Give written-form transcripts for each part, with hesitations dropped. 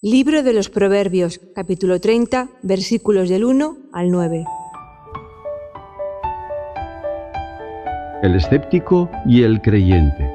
Libro de los Proverbios, capítulo 30, versículos del 1 al 9. El escéptico y el creyente.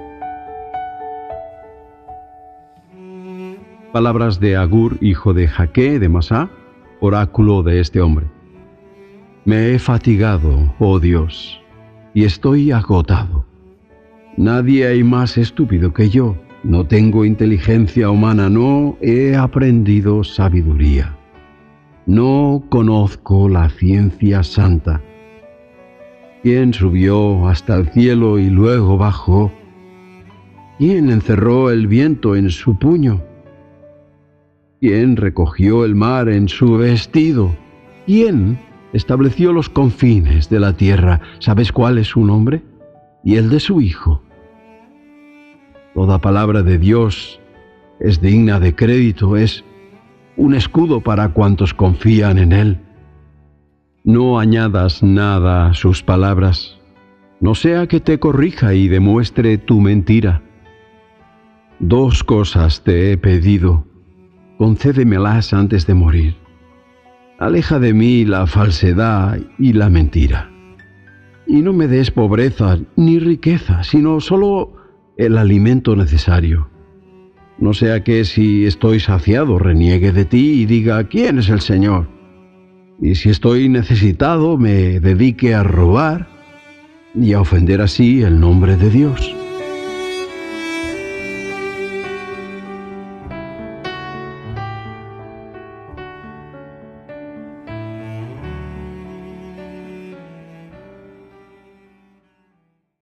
Palabras de Agur, hijo de Jaque de Masá, oráculo de este hombre. Me he fatigado, oh Dios, y estoy agotado. Nadie hay más estúpido que yo. No tengo inteligencia humana, no he aprendido sabiduría. No conozco la ciencia santa. ¿Quién subió hasta el cielo y luego bajó? ¿Quién encerró el viento en su puño? ¿Quién recogió el mar en su vestido? ¿Quién estableció los confines de la tierra? ¿Sabes cuál es su nombre? Y el de su Hijo. Toda palabra de Dios es digna de crédito, es un escudo para cuantos confían en Él. No añadas nada a sus palabras, no sea que te corrija y demuestre tu mentira. 2 cosas te he pedido, concédemelas antes de morir. Aleja de mí la falsedad y la mentira. Y no me des pobreza ni riqueza, sino solo el alimento necesario. No sea que si estoy saciado reniegue de ti y diga, ¿quién es el Señor? Y si estoy necesitado me dedique a robar y a ofender así el nombre de Dios.